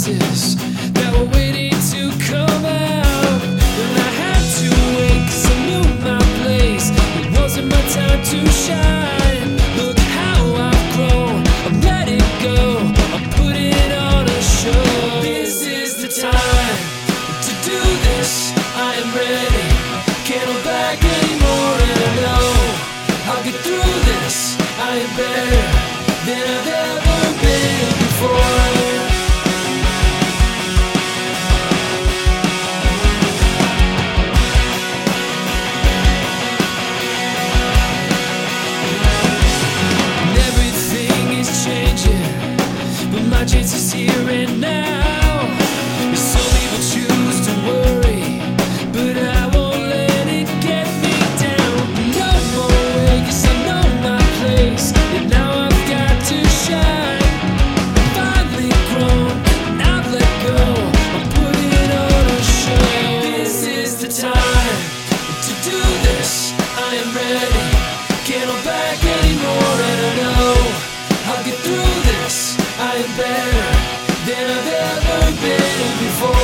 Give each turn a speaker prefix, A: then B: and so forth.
A: pieces that were waiting to come out. And I had to wait 'cause I knew my place. It wasn't my time to shine. Look how I've grown, I'm letting go, I'm putting on a show. This is the time to do this, I am ready. Can't hold back anymore, and I know I'll get through this. I am better than I've ever been before. And everything is changing, but my chance is here and now. Some people choose to worry, but I won't let it get me down. No more way, 'cause I know my place, and now I've got to shine. I'm finally grown, and I've let go, I'm putting on a show. This is the time to do this, I am ready. Can't hold back anymore, and I know I'll get through this. I am better than I've ever been before.